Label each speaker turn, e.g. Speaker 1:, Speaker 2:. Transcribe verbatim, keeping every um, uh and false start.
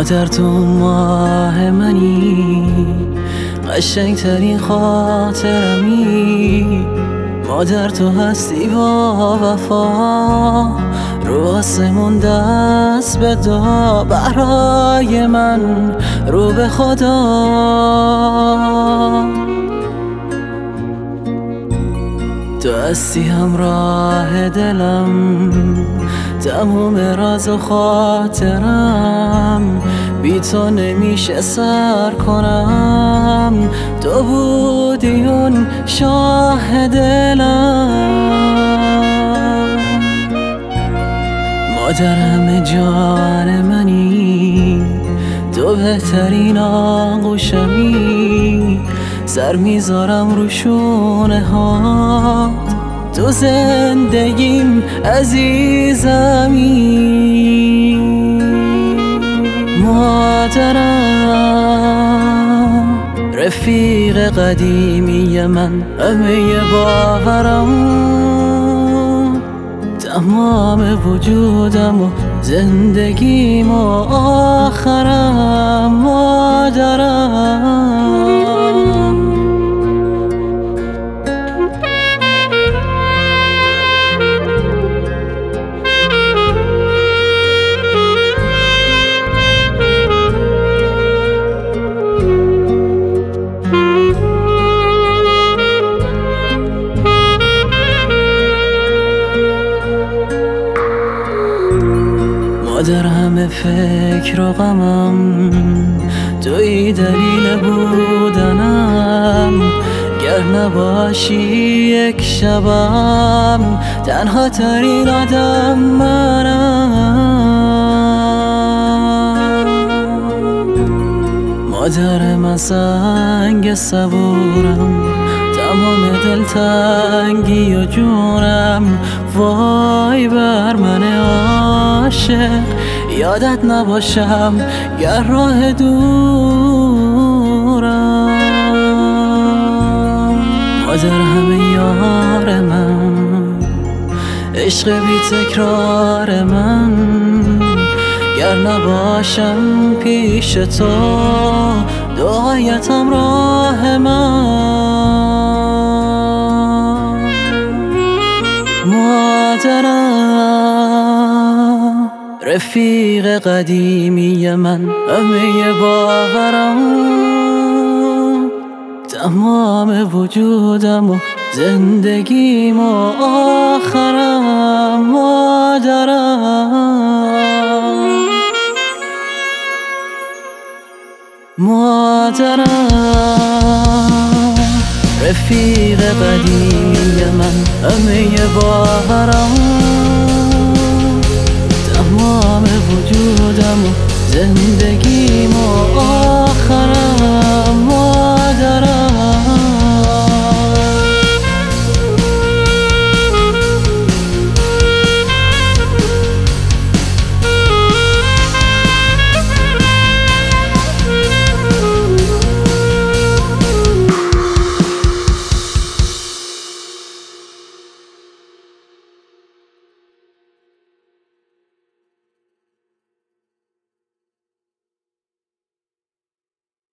Speaker 1: مادر تو ماه منی، قشنگترین خاطرمی. مادر تو هستی با وفا، رو آسمون دست بدا برای من، رو به خدا. تو هستی همراه دلم، تموم راز و خاطرم. بی تو نمیشه سر کنم، تو بودی اون شاه دلم. مادر همه جان منی، تو بهترین آغوشمی. سر میذارم رو شونه هات، تو زندگیم عزیزمی. مادرم رفیق قدیمی من، همه باورم، تمام وجودم و زندگیم و آخرم. مادرم مادر همه فکر و غمم، توی دلیل بودنم. گر نباشی یک شبم، تنها ترین آدم منم. مادر من سنگ صبورم، تمام دلتنگی و جونم. وای بر من عاشق، یادت نباشم گر راه دورم. مادر همه یار من، عشق بی تکرار من. گر نباشم پیش تو، دعایتم راه من. مادرم رفیق قدیمی من، همه باورم، تمام وجودم و زندگیم و آخرم. مادرم مادرم رفیق قدیمی من، همه باورم، تمام وجودم و زندگیم و آخرم. مادرم